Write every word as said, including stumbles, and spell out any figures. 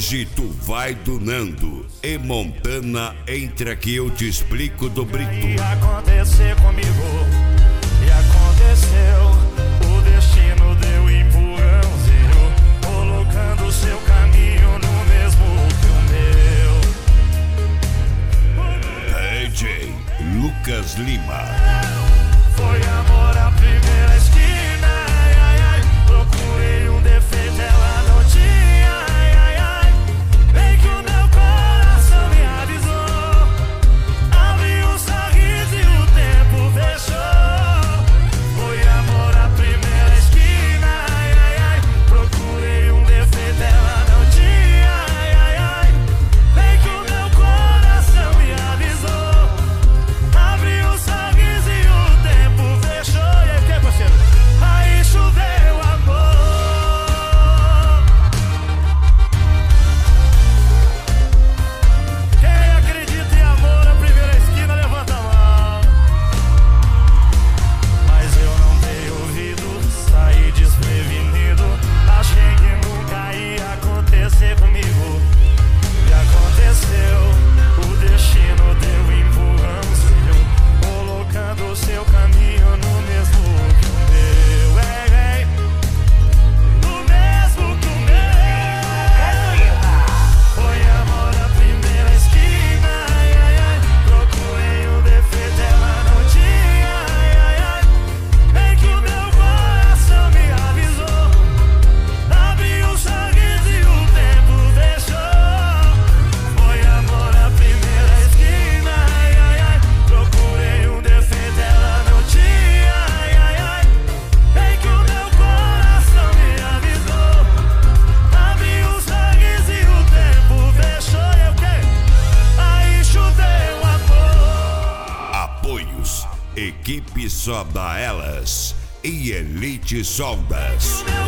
Hoje tu vai do Nando e Montana, entra que eu te explico do Brito. Ia acontecer comigo, e aconteceu. O destino deu empurrãozinho, colocando seu caminho no mesmo que o meu. D J Lucas Lima. Foi amor à primeira esquina, ai, ai, ai. Procurei um defeito, ela não tinha, ai, ai, ai. Bem que o meu coração me avisou. Abri um sorriso e o tempo fechou. Foi amor à primeira esquina, ai, ai, ai. Procurei um defeito, ela não tinha, ai, ai, ai. Bem que o meu coração me avisou. Abri um sorriso e o tempo fechou. E aí, que, parceiro? Aí choveu amor. Quem acredita em amor à primeira esquina, levanta a mão. Mas eu não dei ouvido, saí desprevenido. Achei que nunca ia acontecer comigo. E aconteceu, o destino deu empurrãozinho, colocando o seu caminho no mesmo que o meu. Ei, ei, no mesmo que o meu. Foi amor à primeira esquina, ai, ai, ai. Procurei um defeito, ela não tinha, ai, ai, ai. Bem que o meu coração me avisou. Abri um sorriso e o tempo fechou. Foi amor à primeira esquina, ai, ai, ai. Procurei um defeito, ela não tinha, ai, ai, ai. Bem que o meu coração me avisou. Abri um sorriso e o tempo fechou. E o quê? Aí choveu amor. Apoios: Equipe Solda Elas e Elite Soldas. Meu